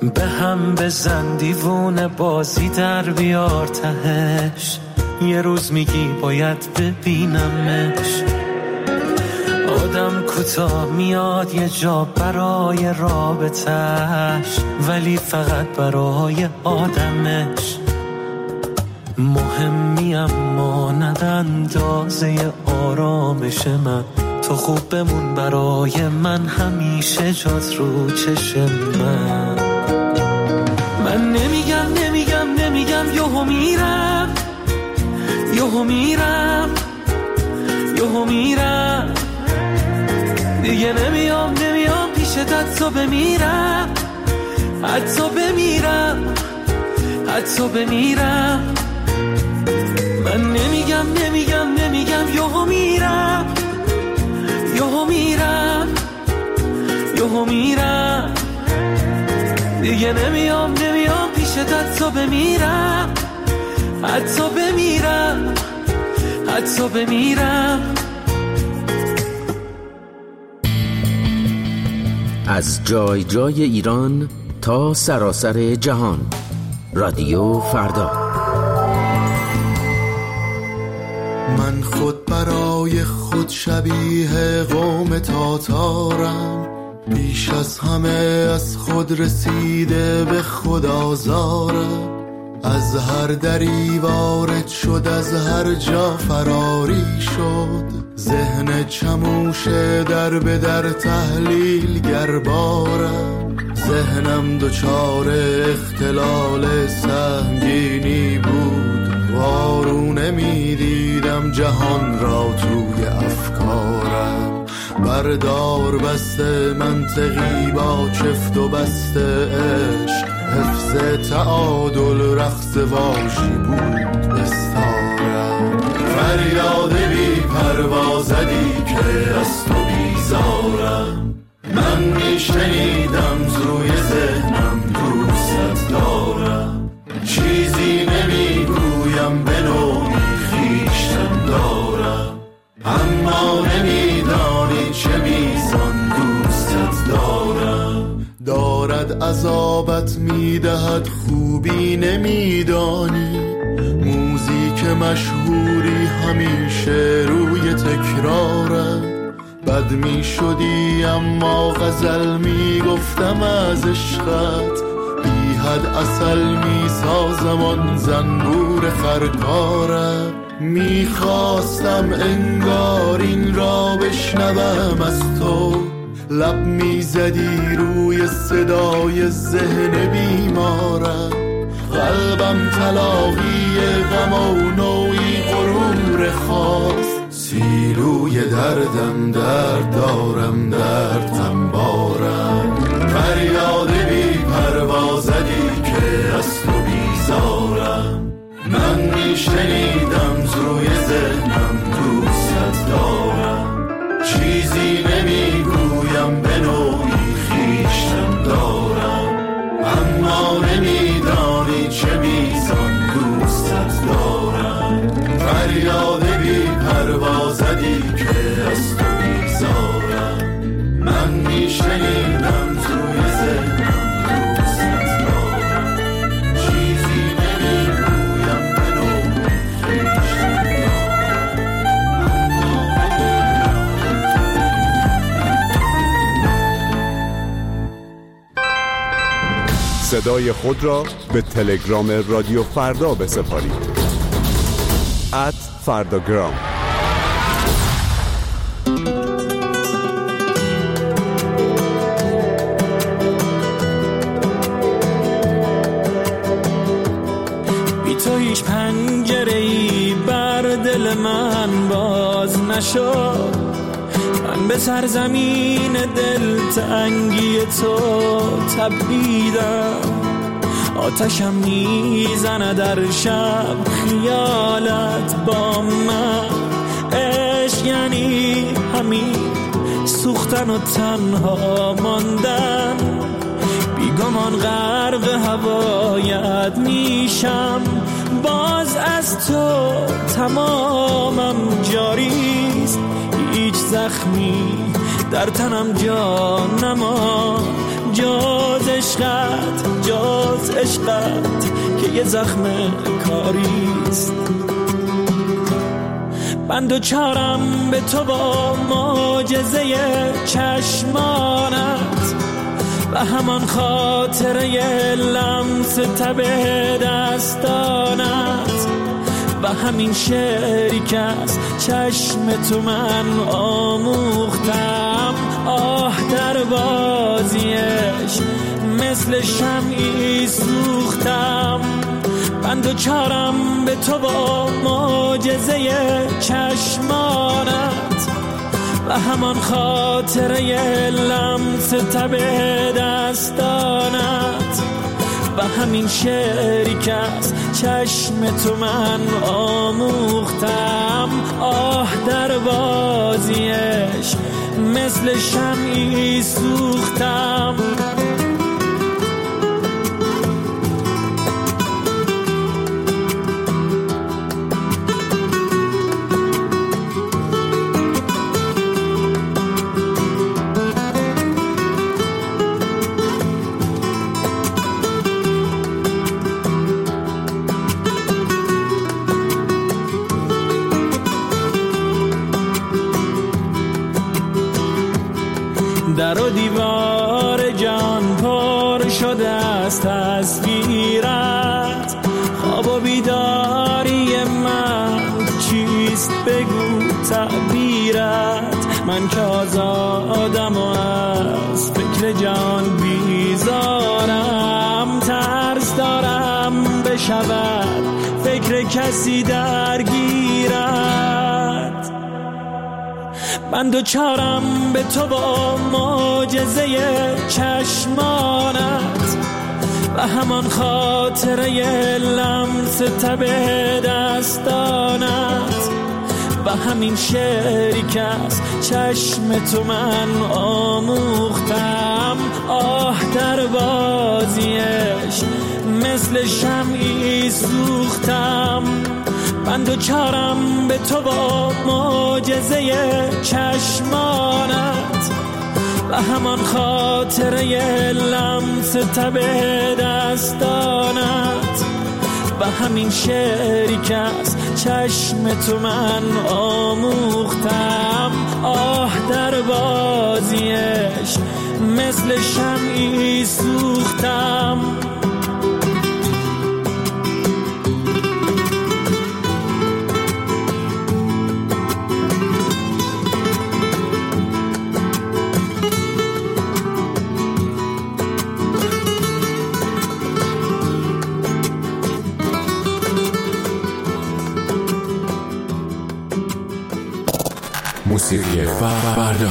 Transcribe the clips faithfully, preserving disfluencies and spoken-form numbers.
به هم بزن دیوونه بازی در بیار تهش، یه روز میگی باید ببینمش. آدم کوتاه میاد یه جا برای رابطش، ولی فقط برای آدمش. مهمی اما ند اندازه آرامش من، تو خوب بمون برای من، همیشه جات رو چشم من. من نمیگم نمیگم نمیگم یهو میرم، یهو میرم، یهو میرم، دیگه نمیام نمیام پیشت، حتی بمیرم، حتی بمیرم، حتی بمیرم. من نمیگم نمیگم نمیگم یهو میرم، یهو میرم، یهو میرم، دیگه نمیام نمیام پیشت، حتی بمیرم، حتی بمیرم، حتی بمیرم. از جای جای ایران تا سراسر جهان، رادیو فردا. من خود برای خود شبیه قوم تاتارم، بیش از همه از خود رسیده به خود آزارم. از هر دری وارد شد، از هر جا فراری شد، ذهن چموش در به در تحلیل گربارم. ذهنم دچار اختلال سنگینی بود، وارونه می دیدم جهان را توی افکارم. بردار بسته منطقی با چفت و بسته عشق، حفظ تعادل رقص واشی بود بستارم. فریاد بی پروازدی که از تو بیزارم، من میشنیدم زروی ذهنم دوست دارم. چیزی نمیگویم به نوعی خویشتن دارم، اما نمیدانی چه میزان دوستت دارم. دارد عذابت میدهد خوبی نمیدانی، موزیک مشهوری همیشه روی تکرارم. بد می شدی اما غزل می گفتم از عشقت، بی حد عسل می سازم آن زنبور خرکارم. می خواستم انگار این را بشنوم از تو، لب می زدی روی صدای ذهن بیمارم. قلبم تلاقی غم و نوعی غرور خاص، سیلوی دردم درد دارم دردم بارم. فریاد بی پروازدی که از تو بیزارم، من میشنیدم زروی ذهنم دوست دارم. چیزی نمیگویم به نوعی خویشتن دارم، اما نمیدانی چه میزان دوستت دارم. فریاد بی پروازدی که از تو بیزارم، من میشنیدم زروی ذهنم دوستت دارم. چیزی نمیگویم به نوعی خویشتن دارم. صدای خود را به تلگرام رادیو فردا بسپارید. ات فرداگرام. بی تو هیچ پنجره‌ای بر دل من باز نشد، من به سرزمین دلتنگی تو تبیدم. آتشم میزنه در شب خیالت با من، عشق یعنی همین سوختن و تنها ماندن. بیگمان غرق هوایت میشم، باز از تو تمامم جاریست. هیچ زخمی در تنم جا نما جز عشقت، عشقت که یه زخم کاریست. من دوچارم به تو با معجزه چشمانت و همان خاطره لمس تب دستانت و همین شعری که از چشم تو من آموختم. آه در بازیش مثل شمعی سوختم. من دوچارم به تو با معجزه چشمانت و همان خاطره لمس تب دستانت و همین شعری که از چشم تو من آموختم. آه در بازیش مثل شمعی سوختم. در و دیوار جان پر شده از تصویرت. خواب و بیداری من چیست بگو تعبیرت. من که آزادم و از فکر جان بیزارم. ترس دارم بشود فکر کسی درگیرت. من دوچارم به تو با معجزه چشمانت و همان خاطره لمس تب دستانت و همین شعری که از چشم تو من آموختم. آه در بازیش مثل شمعی سوختم. من دوچارم به تو با معجزه چشمانت و همان خاطره لمس تب دستانت و همین شعری که از چشم تو من آموختم. آه در بازیش مثل شمعی سوختم. موسیقی فردا.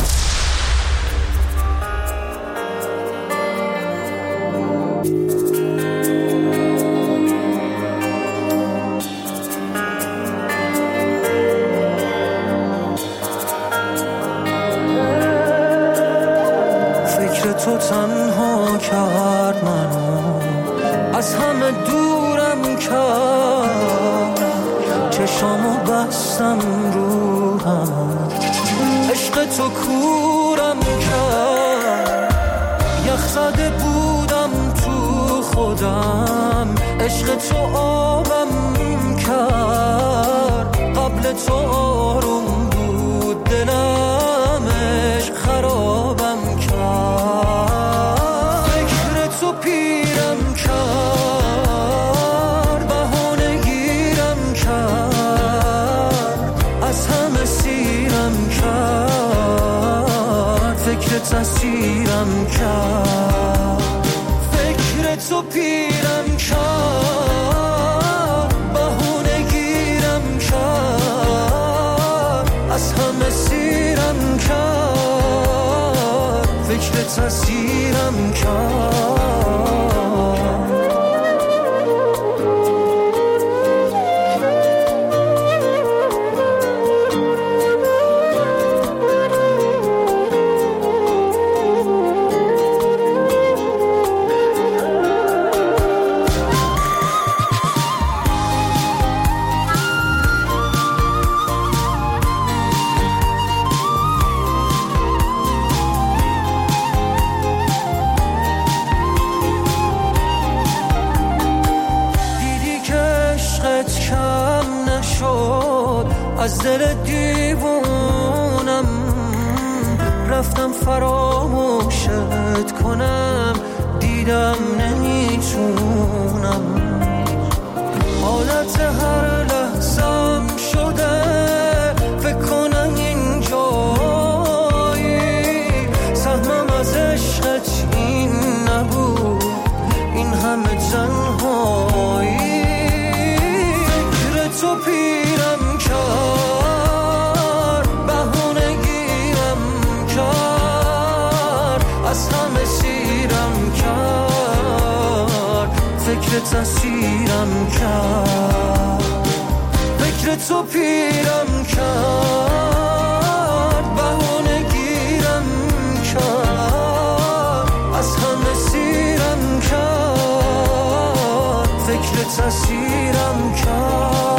فکر تو تنها کرد منو، از همه دورم کرد. چشامو بستم رو هم، عشق تو کورم کرد. یخ زده بودم تو خودم، عشق تو آبم کرد. قبل تو آروم بود دلم، عشق خرابم کرد. فکر تو پیرم کرد، بهانه گیرم کرد. از همه سیرم کرد، فکر تسیرم کرد. فکر تو پیرم کرد، بهانه گیرم کرد. از همه سیرم کرد، فکر تسیرم کرد. از دل دیوونم رفتم فراموشت کنم، دیدم نمیتونم. حالت هر لحظم شده فکر کنم اینجایی، سهمم از عشقت این نبود، این همه تنهایی. فکر تو پیرم کرد، بهونه گیرم کرد، از همه سیرم کرد، فکر تسیرم کرد. فکر تو پیرم کرد، بهونه گیرم کرد، از همه سیرم کرد، فکر تسیرم کرد.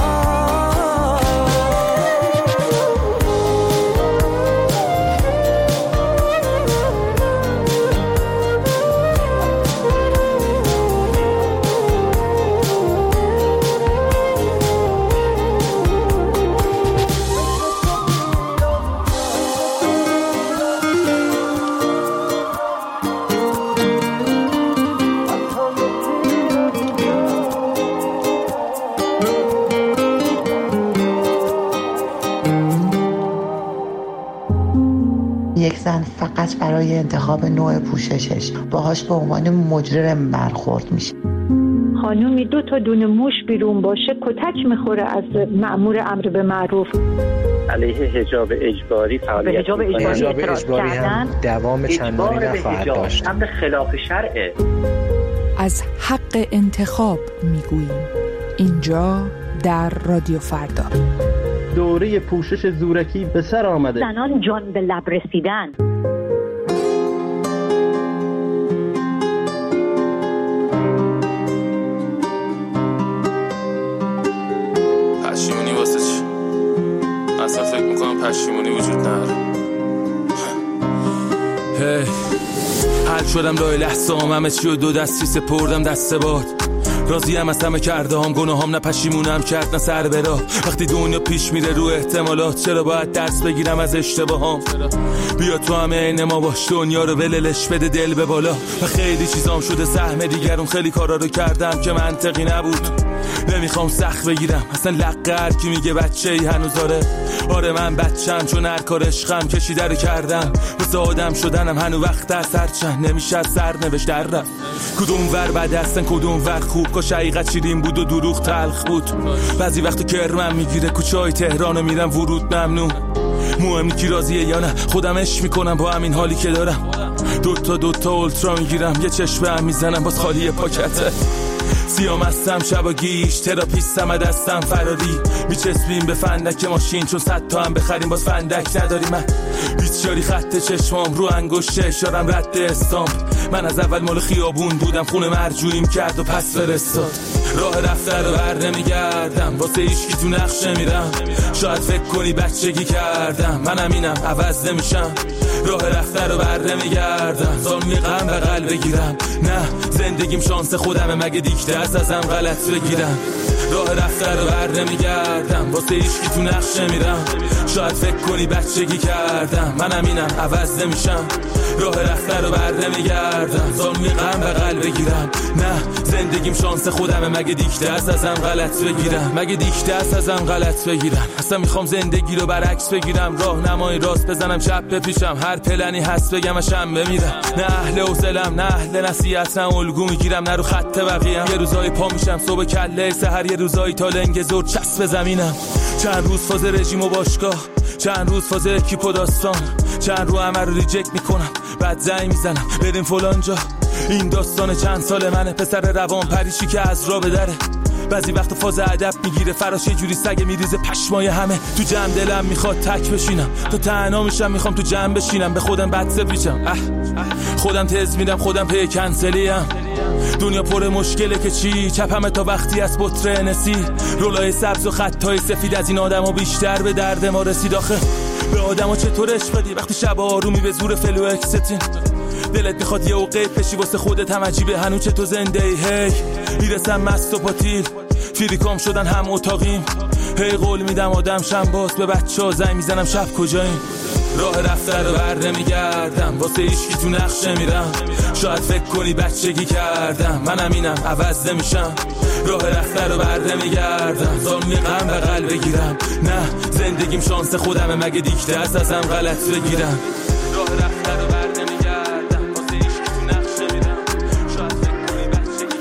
یک زن فقط برای انتخاب نوع پوششش باهاش به عنوان مجرم برخورد میشه. خانومی دو تا دونه موش بیرون باشه کتک میخوره از مأمور امر به معروف. علیه حجاب اجباری فعالیت حجاب اجباری, حجاب اجباری هم دوام چندانی نخواهد داشت. امر خلاف شرعه. از حق انتخاب میگوییم اینجا در رادیو فردا. دوره پوشش زورکی به سر آمده. زنان جان به لب رسیدن. پشیمونی واسه چی؟ اصلا فکر میکنم پشیمونی وجود نداره. هی حل شدم لای لحظام، همه چی و دو دستی سپردم دست باد. راضیم از همه کرده هم، گناهام نه پشیمونم کرد نه سر برا. وقتی دنیا پیش میره رو احتمالات، چرا باید درس بگیرم از اشتباهام؟ بیا تو همه عین ما باش، دنیا رو وللش بده دل به بالا. و خیلی چیزام شده سهم دیگرون، خیلی کارا رو کردم که منطقی نبود. نمیخوام سخت بگیرم اصلا لقه هر کی میگه بچه ای هنوز داره. آره من بچم چون هر کار عشقم کشیده رو کردم. واسه آدم شدنم هنو وقت از هر چند نمیشه از سر نوشت در رفت. کدوم ور بد هستن کدوم ور خوب، کاش حقیقت شیرین بود و دروغ تلخ بود. بعضی وقت کرمم میگیره کوچه های تهرانو میرم ورود ممنوع. مهم کی راضیه یا نه، خودم عشق میکنم با همین حالی که دارم. دوتا دوتا اولترا میگیرم، یه چشمه هم میزنم باز خالی پاکته. سیام هستم شب و گیش، تراپیستم از دستم فراری. میچسبیم به فندک ماشین چون صد تا هم بخریم باز فندک نداری. من بیچاری خط چشمام رو انگشت اشارم رد استام. من از اول مال خیابون بودم، خونه مرجوعیم کرد و پس فرستاد. راه رفته رو بر نمیگردم، واسه هیچکی تو نقشه میرم. شاید فکر کنی بچگی کردم، منم اینم عوض نمیشم. راه رفته رو بر نمیگردم، زانوی غم بغل بگیرم. نه زندگیم شانس خودمه، مگه دیکته از ازم غلط بگیرم. راه رفته رو بر نمیگردم، واسه هیچکی تو نقشه میرم. شاید فکر کنی بچگی کردم، منم اینم عوض نمیشم. راه رفته رو بر نمیگردم، زانوی غم بغل بگیرم. نه زندگیم شانس خودمه، مگه دیکته از ازم غلط بگیرم. مگه دیکته از ازم غلط بگیرم. اصلا میخوام زندگی رو برعکس بگیرم، راه نمای راست بزنم چپ بپیشم. هر پلنی هست بگم شم بمیرم. نه اهل حوصله‌ام نه اهل نصیحتم، الگو میگیرم نه رو خط بقیه‌ام. یه روزایی پا میشم صبح کله سحر، یه روزایی تا لنگ زور چسب زمینم. چند روز فاز رژیم و باشگاه، چند روز فاز اکیپ و داستان، چند رو همه رو ریجکت میکنم بعد زنگ میزنم بریم فلان جا. این داستان چند سال منه، پسر روان پریشی که از راه بدره. بعضی وقت فاز ادب میگیره فراش، یه جوری سگ میریزه پشمای همه. تو جمع دلم میخواد تک بشینم، تا تنها میشم میخوام تو جمع بشینم. به خودم بد پیچم، اه خودم تز میدم خودم پی کنسلیم. دنیا پر مشکله که چی، چپمه تا وقتی از بطره نسی. رولای سبز و خطای سفید از این آدم ها بیشتر به درد ما رسید. آخه به آدم ها چطور عشق بدی وقتی شب آرومی به زور فلو اکستین. دلت میخواد یه اوقیت بشی واسه خودت هم عجیبه هنو چطور زنده ای. هی میرسم مست و پاتیل، فیریکام شدن هم اتاقیم. هی قول میدم آدم شم باز به بچه ها زنگ میزنم شب کجاییم. راه رفته رو بر نمیگردم واسه ایشکی تو نقشه میرم. شاید فکر کنی بچگی کردم منم اینم عوض نمیشم. راه رفته رو بر نمیگردم زانوی غم بغل بگیرم. نه زندگیم شانس خودمه مگه دیکته است ازم غلط بگیرم. راه رفته رو بر نمیگردم واسه ایشکی تو نقشه میرم. شاید فکر کنی بچگی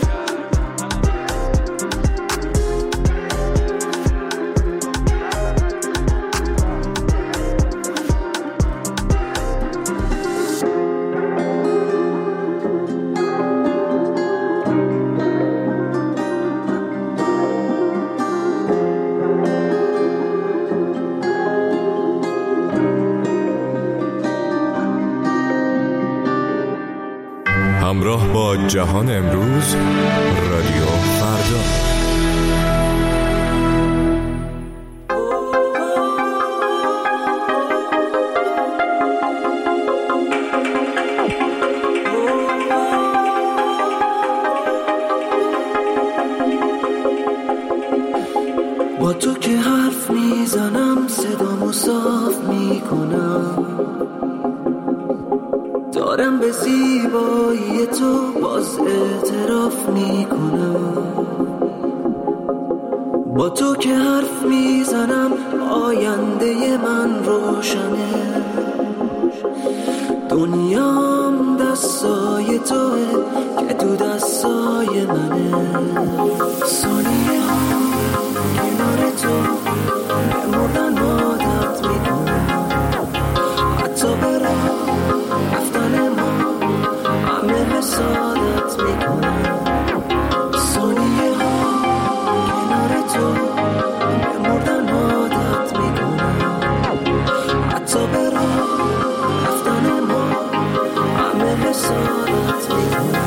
همراه با جهان امروز رادیو فردا. با تو که حرف میزنم صدامو صاف میکنم. دارم به زیبایی تو باز اعتراف میکنم. با تو که حرف میزنم آینده من روشنه. دنیام دستای توه که تو دستای منه. ثانیه ها کنار تو به مردن عادت میکنم. حتی برم رفتن ما همه حسادت میکنم. ثانیه ها کنار تو به مردن عادت میکنم. حتی برم رفتن ما همه حسادت میکنم.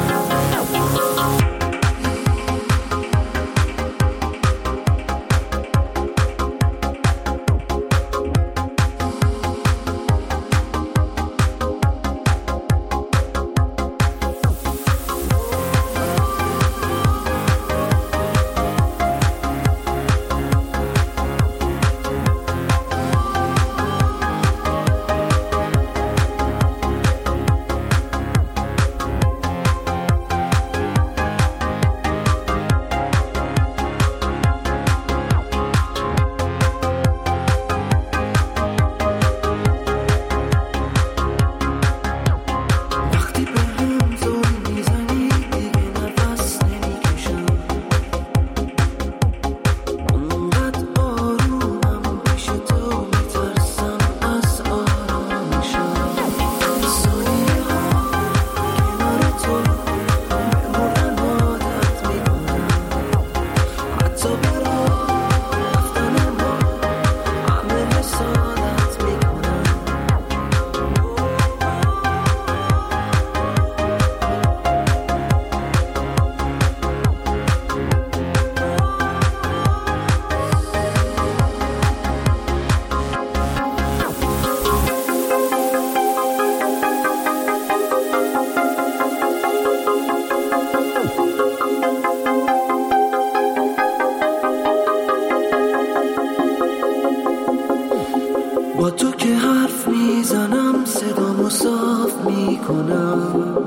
با تو که حرف میزنم صدامو صاف میکنم.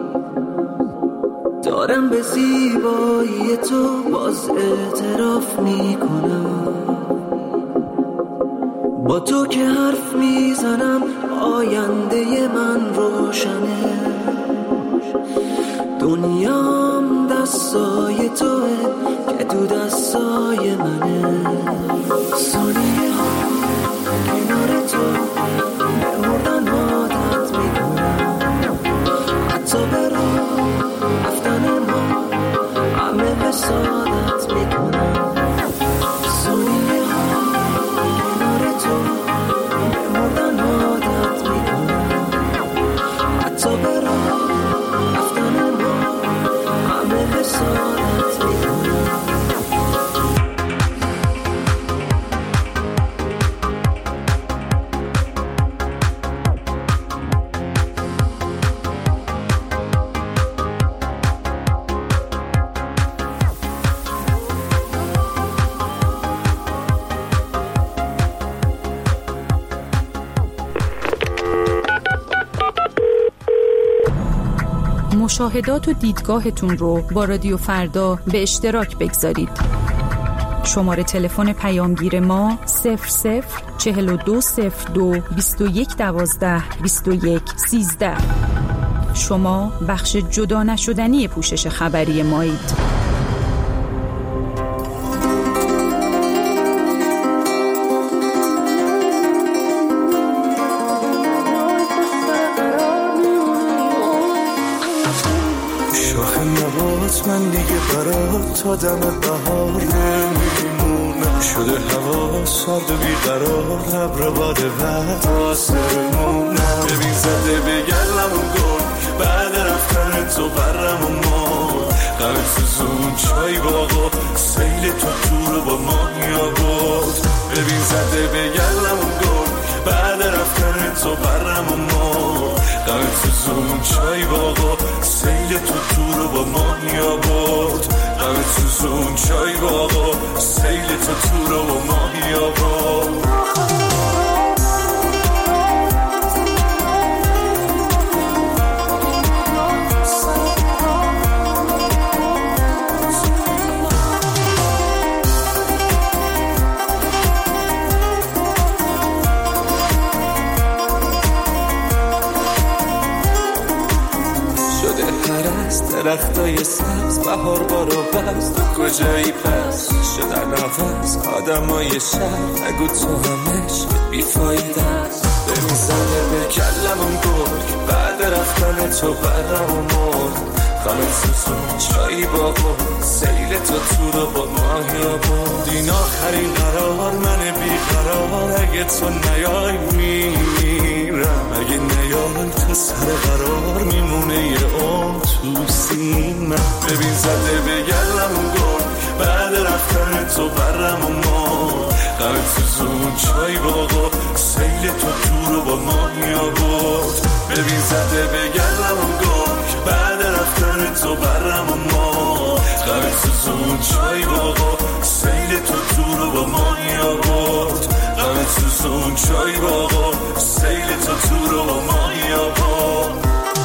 دارم به زیبایی تو باز اعتراف میکنم. با تو که حرف میزنم آینده من روشنه. دنیام دستای توه که تو دستای منه. ثانیه ها کنار تو به مردن عادت میکنم. حتی برام رفتن ما همه حسادت میکنم. ثانیه ها کنار تو به مردن عادت میکنم. حتی برام رفتن ما همه حسادت میکنم. مشاهدات و دیدگاهتون رو با رادیو فردا به اشتراک بگذارید. شماره تلفن پیامگیر ما صفر صفر چهل و دو صفر دو بیست و یک دوازده بیست و یک سیزده. شما بخش جدا نشدنی پوشش خبری مایید. من دیگه برات تا دم بهار نمیمونم، شده هوا سرد و بیقرار، ابر باد بعد آسمونم. ببین زده به گلمون گل بعد رفتن تو برم و ما، غم سوزون چای باقا سیل تو تو رو با ما میابود. ببین زده به گلمون گل بعد رفتن تو برم و ما، غم سوزون چای باقا سیل تو تو رو با ما میابود. غم سوزون چای باقا سیل تو تو رو با ما میابود. درختای سبز بهار بارو بست، تو کجایی پس شدن نفس آدمای شهر، نگو تو همش بیفایده است. ببین زده به کلمون گل بعد رفتن تو برم و مرد، غم سوزون چایی باقا سیل تو تو رو با ماهیا بود. این آخرین قرار من بیقرار، اگه تو نیای میمیرم، اگه نیای تا سر قرار میمونه یه اون تو سینم. ببین زده به گلمون گل بعد رفتن تو برم و ما، غم سوزون چای باقا سیل تو تو رو با ماهیا بود. ببین زده به گلمون گل بعد رفتن تو برم و ما، غم سوزون چای باقا سیل تو تو رو با ماهیا بود. غم سوزون چای باقا سیل تو تو رو با ماهیا بود.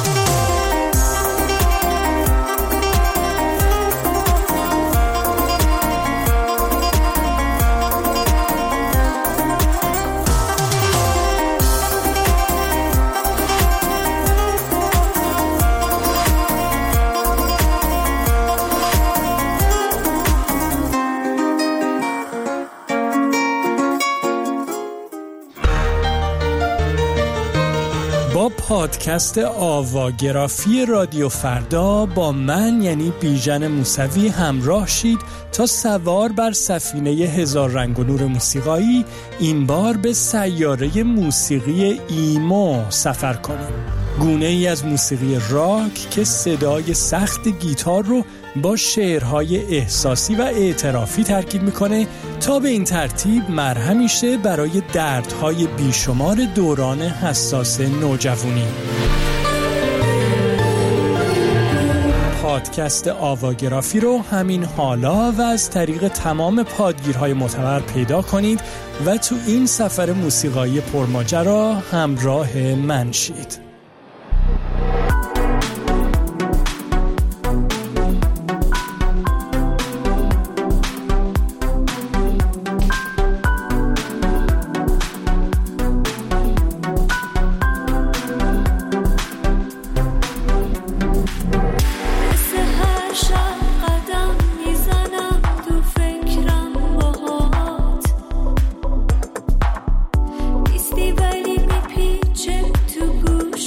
پادکست آواگرافی رادیو فردا با من یعنی بیژن موسوی همراه شید تا سوار بر سفینه هزار رنگ و نور موسیقایی این بار به سیاره موسیقی ایمو سفر کنیم. گونه ای از موسیقی راک که صدای سخت گیتار رو با شعرهای احساسی و اعترافی ترکیب میکنه تا به این ترتیب مرهمی شه برای دردهای بیشمار دوران حساس نوجوانی. پادکست آواگرافی رو همین حالا و از طریق تمام پادگیرهای معتبر پیدا کنید و تو این سفر موسیقایی پرماجرا همراه من شید. ولی میپیچه تو گوش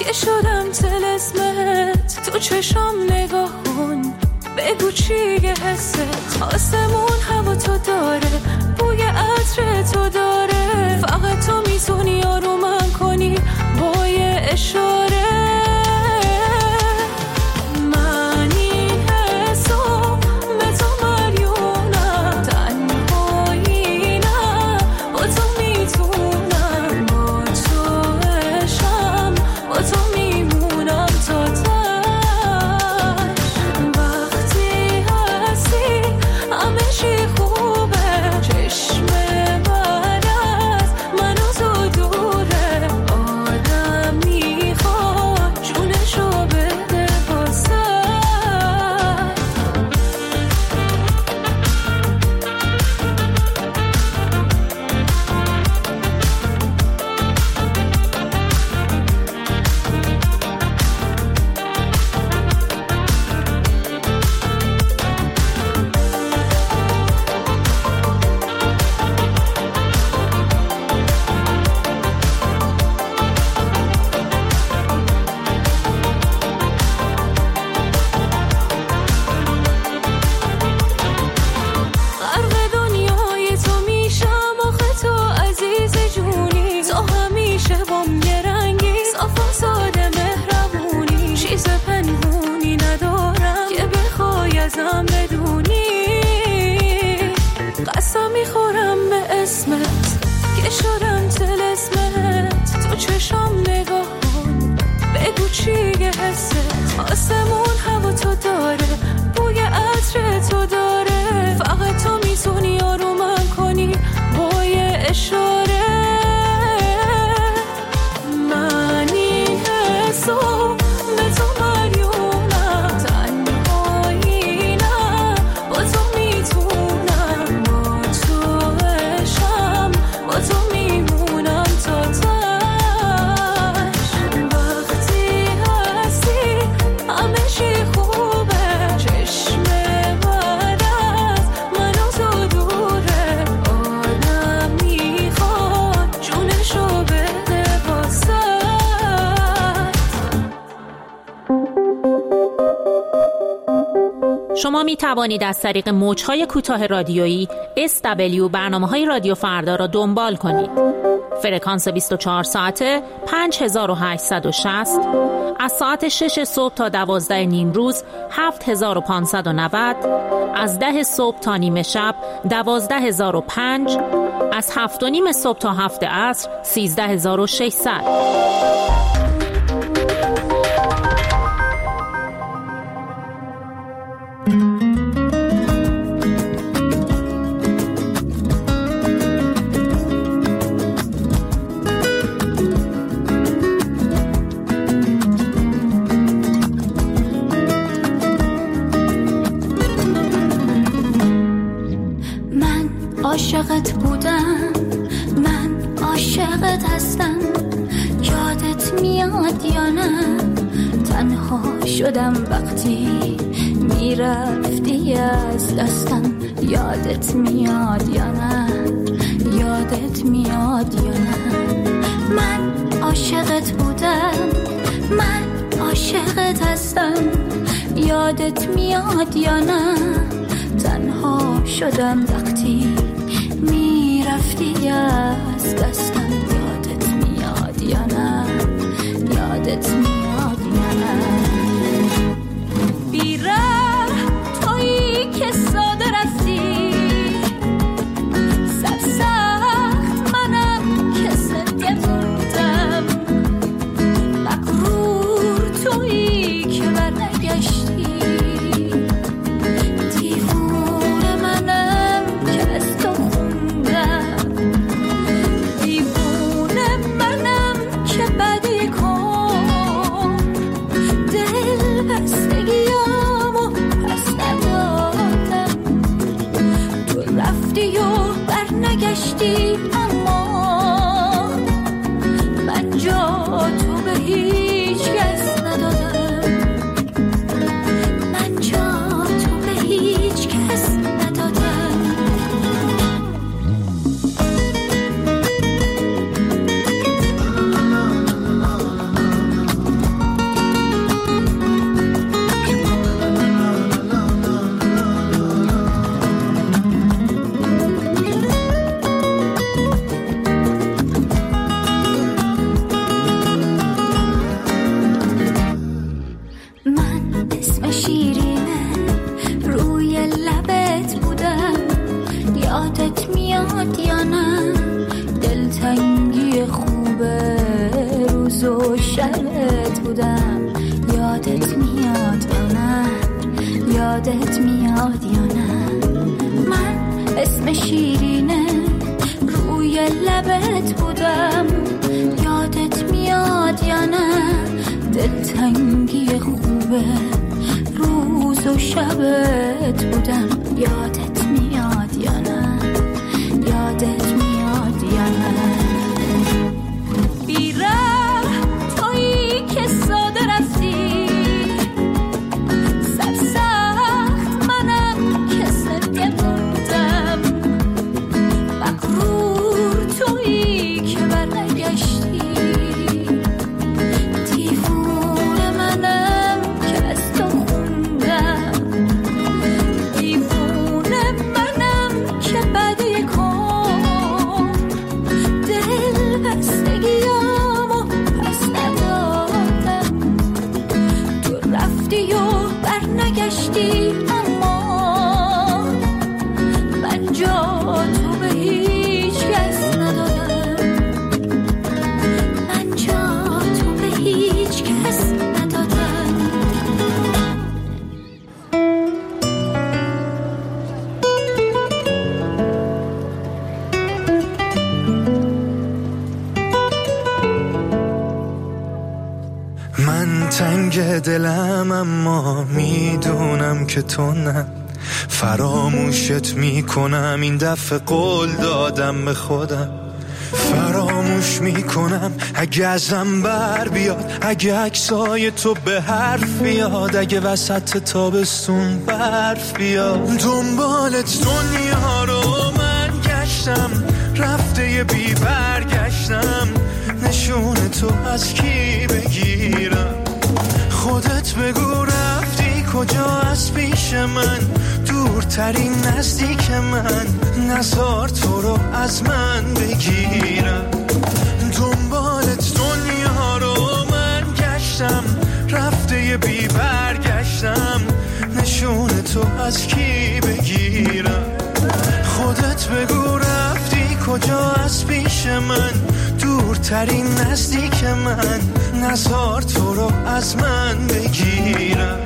که شدم طلسمت، تو چشم نگاه کن بگو چیه حست. آسمون هوا تو داره، بوی عطر تو داره، فقط تو میتونی آرومم کنی با یه اشاره. شما می توانید از طریق موج‌های کوتاه رادیویی اس دبلیو برنامه‌های رادیو فردا را دنبال کنید. فرکانس بیست و چهار ساعته پنج هزار و هشتصد و شصت، از ساعت شش صبح تا دوازده نیم روز هفت هزار و پانصد و نود، از ده صبح تا نیمه شب دوازده هزار و پنج، از هفت و نیم صبح تا هفت عصر سیزده هزار و ششصد. عاشقت بودم، من عاشقت هستم، یادت میاد یا نه؟ تنها شدم وقتی میرفتی از دستم، یادت میاد یا نه؟ یادت میاد یا نه؟ من عاشقت بودم، من عاشقت هستم، یادت میاد یا نه؟ تنها شدم وقتی میرفتی از دستم، یادت میاد یا نه؟ یادت میاد یا نه؟ بیره تویی که ساده رفتی، سرسخت منم که صدقت موندم، مغرور تویی که برنگشتی، دیوونه منم که از تو خوندم، دیوونه خوبه روز و شبت بودم. یادت میاد یا نه؟ یادت میاد یا نه؟ من اسم شیرینه روی لبت بودم. یادت میاد یا نه؟ دلتنگی خوبه روز و شبت بودم. یادت میاد یا نه؟ یادت میاد یا نه؟ بیره تویی که ساده رفتی، سرسخت منم که سرگه بودم. مغرور تویی که برنگشتی، دیوونه منم که از تو خوندم. دیوونه منم که بعد یکم دل بستگیامو پس ندادم. تو رفتی و برنگشتی، اما من جا تو به هیچ کس ندادم. من جا تو به هیچ کس ندادم. من تنگ دلم اما میدونم که تو نه. فراموشت میکنم این دفعه، قول دادم به خودم. فراموش میکنم اگه ازم بر بیاد، اگه عکسای تو به حرف بیاد، اگه وسط تابستون برف بیاد. دنبالت دنیا رو من گشتم، رفته یه بی برگشتم. نشون تو از کی بگیرم؟ خودت بگو رفتی کجا از پیش من؟ دورترین نزدیک من، نزار تو رو از من بگیرم. دنبالت دنیا رو من گشتم، رفته یه بی برگشتم. نشون تو از کی بگیرم؟ خودت بگو رفتی کجا از پیش من؟ دورترین نزدیک من، نزار تو رو از من بگیرم.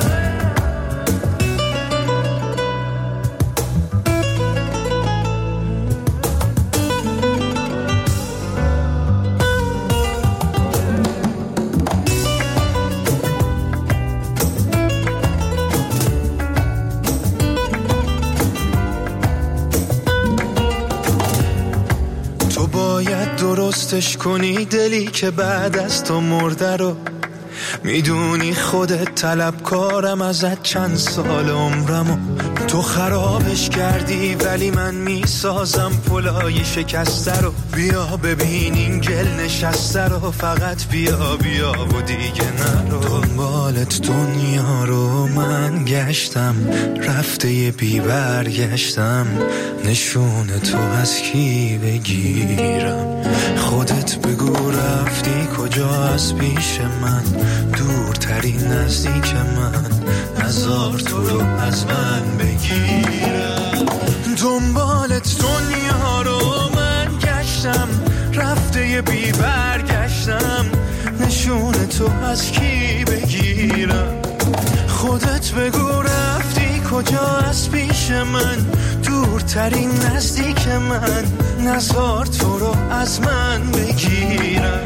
درستش کنی دلی که بعد از تو مرده رو. میدونی خودت طلبکارم ازت چند سال عمرمو. تو خرابش کردی ولی من میسازم پلای شکسته رو. بیا ببین این گل نشسته رو، فقط بیا بیا و دیگه نرو. دنبالت دنیا رو من گشتم، رفته یه بی برگشتم. نشون تو از کی بگیرم؟ خودت بگو رفتی کجا از پیش من؟ دورترین نزدیک من، نزار تو رو از من بگیرم. دنبالت دنیا رو من گشتم، رفته یه بی برگشتم. نشون تو از کی بگیرم؟ خودت بگو رفتی کجا از پیش من؟ دورترین نزدیک من، نزار تو رو از من بگیرم.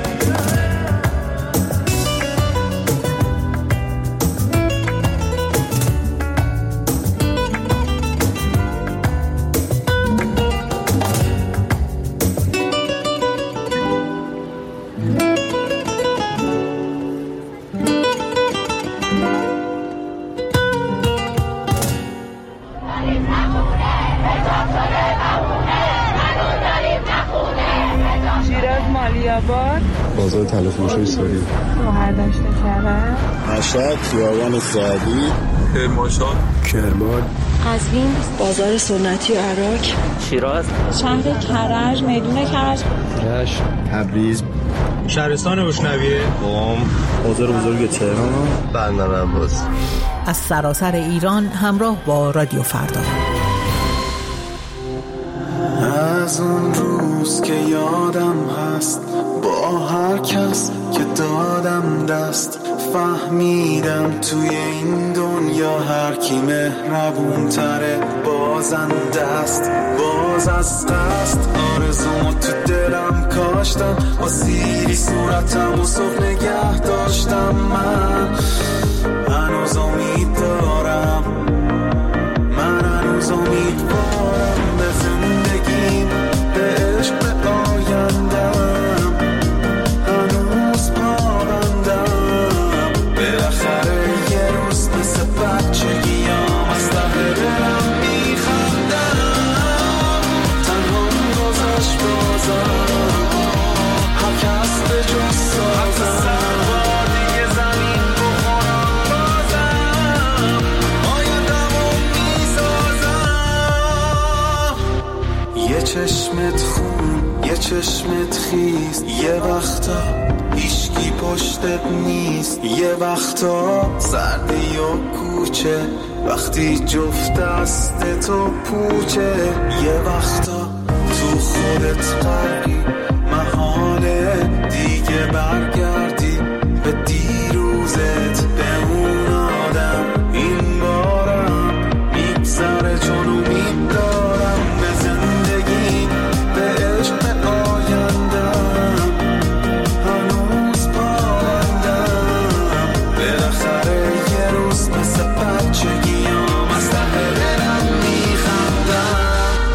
بازار تلفروشی ساری شوهر داشته کرد مشهد خیابان سعدی کرمانشاه کرمان قزوین بازار سنتی عراق شیراز شهر کرج میدون کرج رشت تبریز شهرستان روشنویه قم بازار بزرگ تهران بندر عباس. از سراسر ایران همراه با رادیو فردا. از اون روز که یادم هست با کس که دادم دست، فهمیدم توی این دنیا هر کی مهربون تره بازنده است. باز از قصد آرزومو تو دلم کاشتم، با سیری صورتم و صبح نگه داشتم. من هنوز امید دارم، من هنوز امیدوارم به زندگیم، به عشق، به آیندم. هنوز پابندم، بالاخره یه روز مثل بچگیام از ته دلم میخندم. تنها گذشت بازم، هر کس به جز سازم. یه چشمت خون، یه چشمت خیز، یه وقتا هیچکی پشتت نیست. یه وقتا سردی و کوچه وقتی جفت دست تو پوچه. یه وقتا تو خودت غرقی، محاله دیگه برگردی به دیروزت، به اون آدم. این بارم میگذره چون امید دارم به زندگی، به عشق، به آیندم. هنوز پابندم، بالاخره یه روز مثل بچگیام از ته دلم میخندم.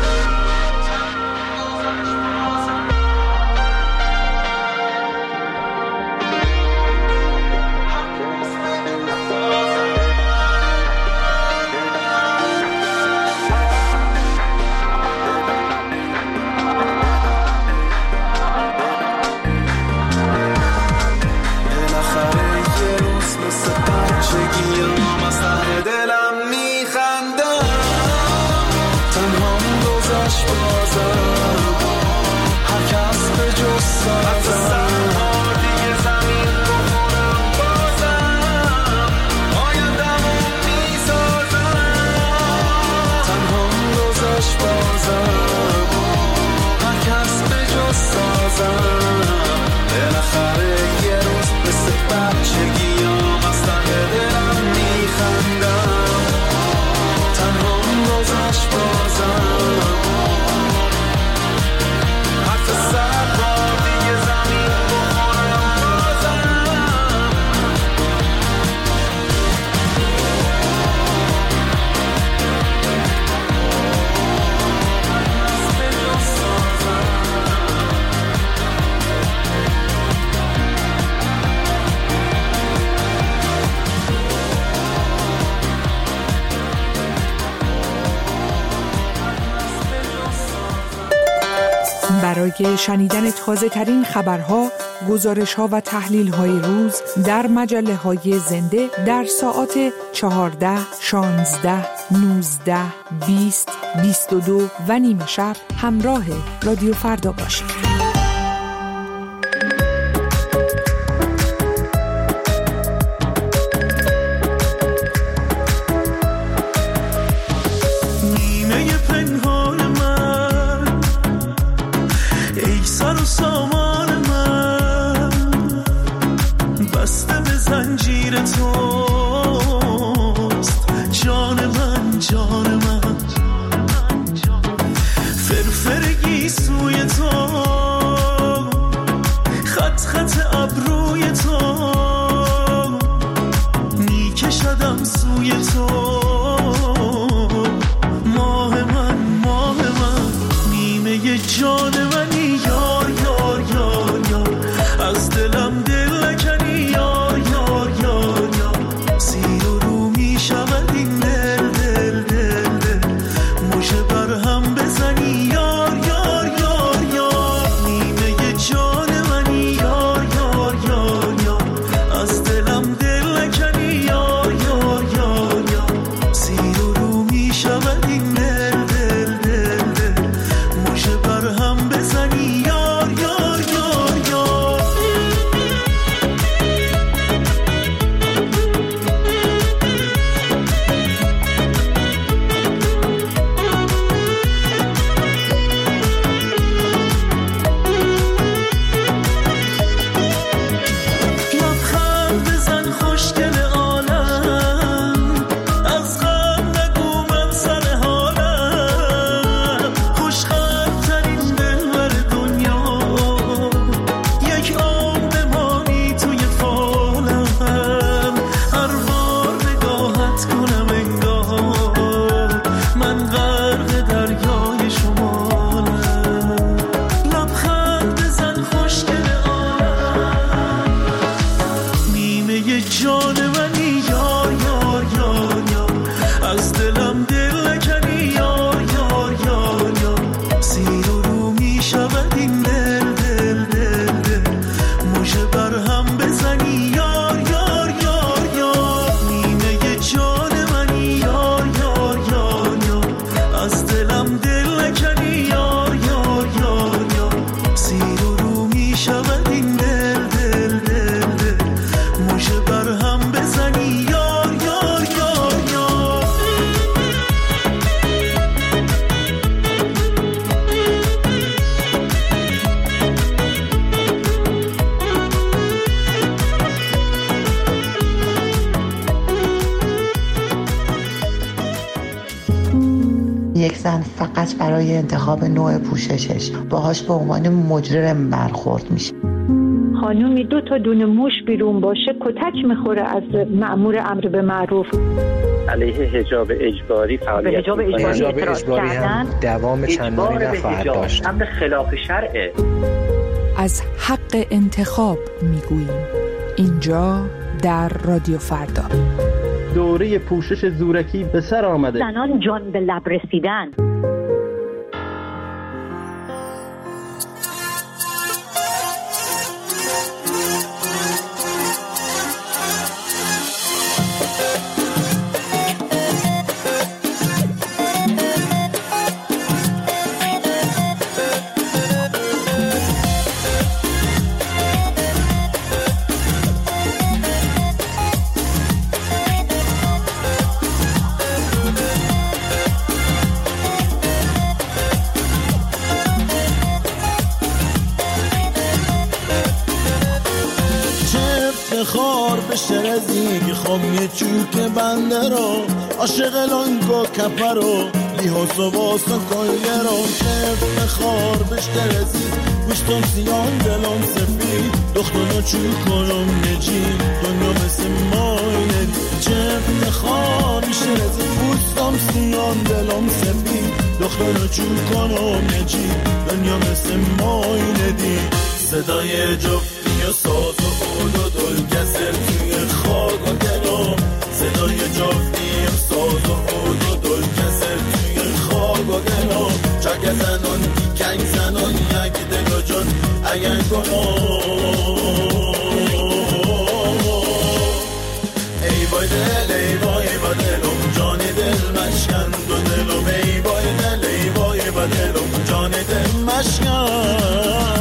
برای شنیدن تازه ترین خبرها، گزارش ها و تحلیل های روز در مجله های زنده در ساعات چهارده، شانزده، نوزده، بیست، بیست و دو و نیمه شب همراه رادیو فردا باشید. فرفرگی سوی تو یک زن فقط برای انتخاب نوع پوششش باهاش به عنوان مجرم برخورد میشه. خانومی دو تا دونه موش بیرون باشه کتک میخوره از مأمور امر به معروف. علیه حجاب اجباری فعالیت حجاب اجباری, اجباری هم دوام چندانی نخواهد داشت. امر خلاف شرعه. از حق انتخاب میگوییم اینجا در رادیو فردا. دوره پوشش زورکی به سر آمده. زنان جان به لب رسیدن. خار بشه رزیگ خوامی چوک بنده رو عاشق لانگو کپه رو لیحاس و واسا کلیه رو چفت خار بشه رزیگ پوشتم سیان دلم سفید دختانو چوک کنم نجی دنیا مثل ماینه چفت خار بشه رزیگ پوشتم سیان دلم سفید دختانو چوک کنم نجی دنیا مثل ماینه دی صدای جفتی و ساز و اول و دل کسر توی خاک و دلم صدای جفتی و ساز و اول و دل کسر توی خاک و دلم چک زنان کی کنگ زنان یک دل و جان اگر کنم ای بای دل ای بای با دلم جان دل مشکن دو دلم ای بای دل ای بای با دلم جان دل مشکن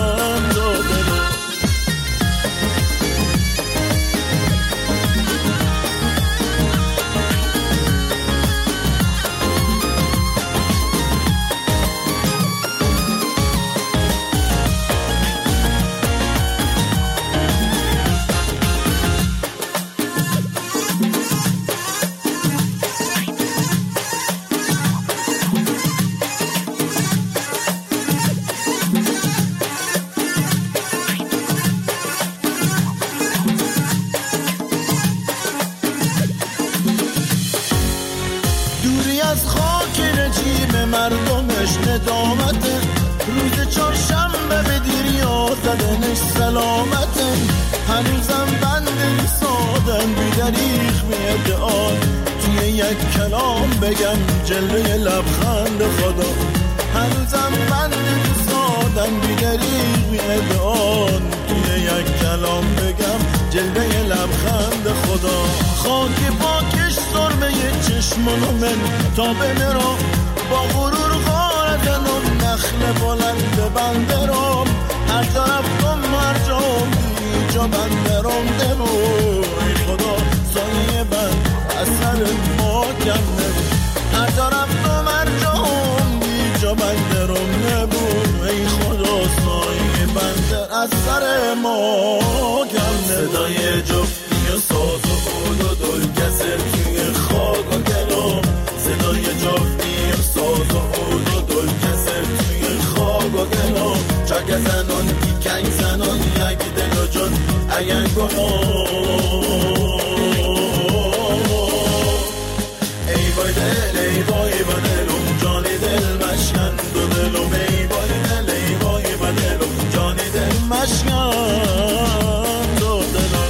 مردمش ندامته روز چهارشنبه به دیریا زدنش سلامته هنوزم بند سادن بیدریخ میده آن توی یک کلام بگم جلوه لبخند خدا هنوزم بند سادن بیدریخ میده آن توی یک کلام بگم جلوه لبخند خدا خاک پاکش سرمه چشمانو من تا بمیرم با غرور غارتن و نخل بلند بنده رام هر طرف کن مرجام بیجا بنده رام دمو ای خدا سایه بند اثر ما کم نبود هر طرف کن مرجام بیجا بنده رام نبود ای خدا سایه بنده اثر ما کم نبود صدای جفتی و ساز و اول و دل کسر توی خاک و گلام صدای جفتی ساز و اول و دل کسر توی خواب و گلام چک زنان کی کنگ زنان یک دل و جان اگر گناه ای بای دل ای بای با دلم جان دل مشکن دو دلم ای بای دل ای بای با دلم جان دل مشکن دو دلم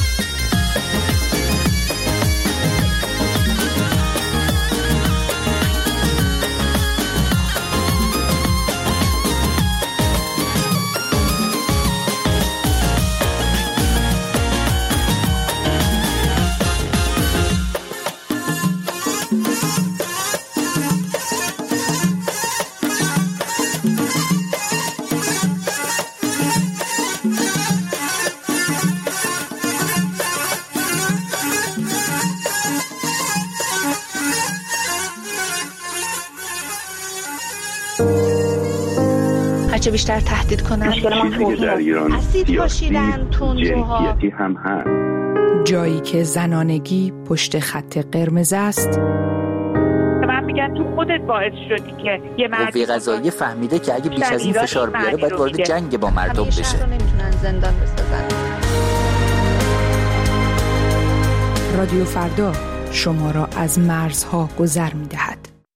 هرچه بیشتر تهدید کنن چیزی در ایران اسید پاشیدن تندروها هم هست. جایی که زنانگی پشت خط قرمز است. من میگن تو خودت باعث شدی که یه مردی قوه قضاییه فهمیده که اگه بیش از این فشار بیاره باید وارد جنگ با مردم بشه. همیشه رو نمیتونن زندان بسازن. رادیو فردا شما را از مرزها گذر می‌دهد.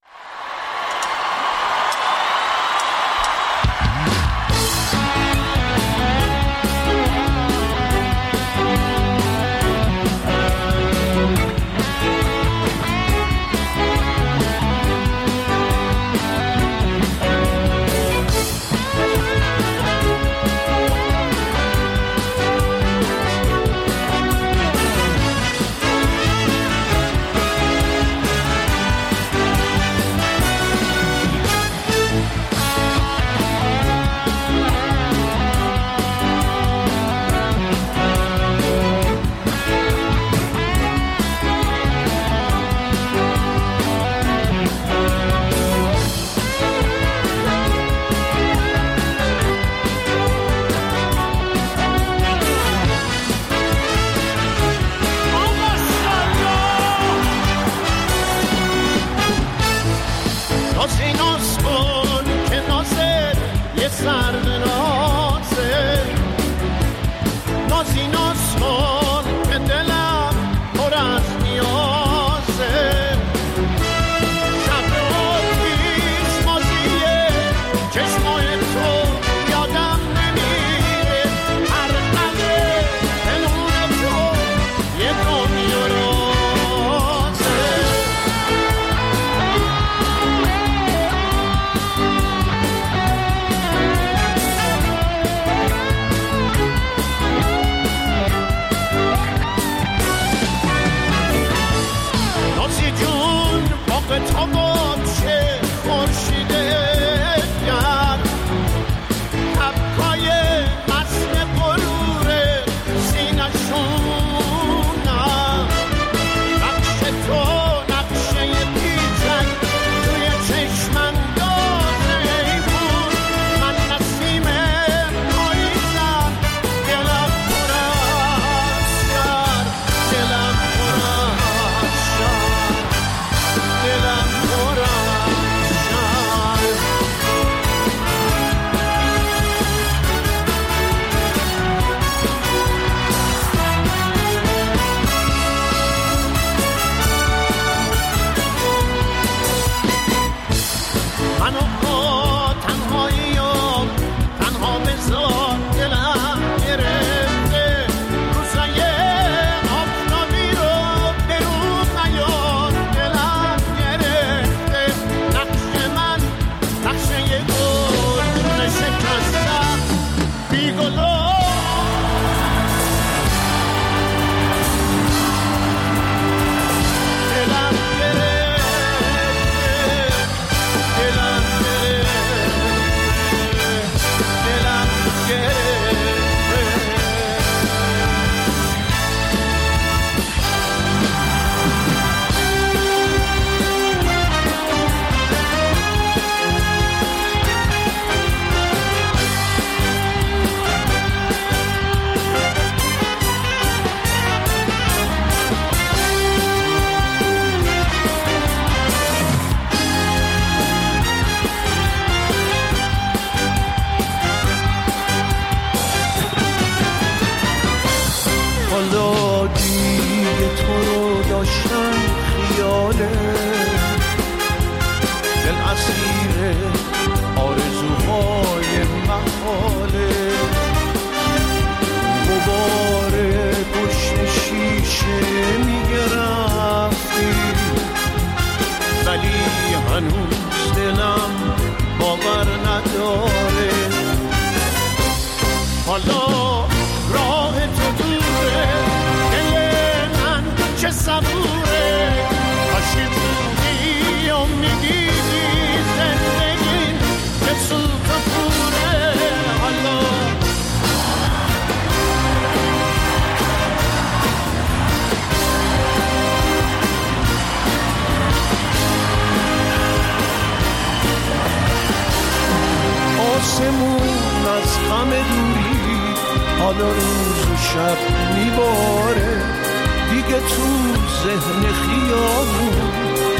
حالا روز و شب میباره دیگه تو ذهن خیابون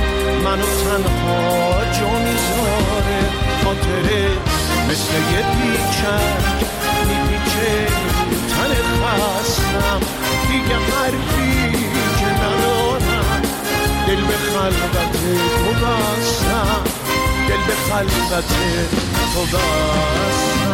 منو تنها جا میذاره، خاطره مثل یه پیچک میپیچه تن خستم، دیگه حرفی که ندارم، دل به خلوت تو بستم، دل به خلوت تو بستم.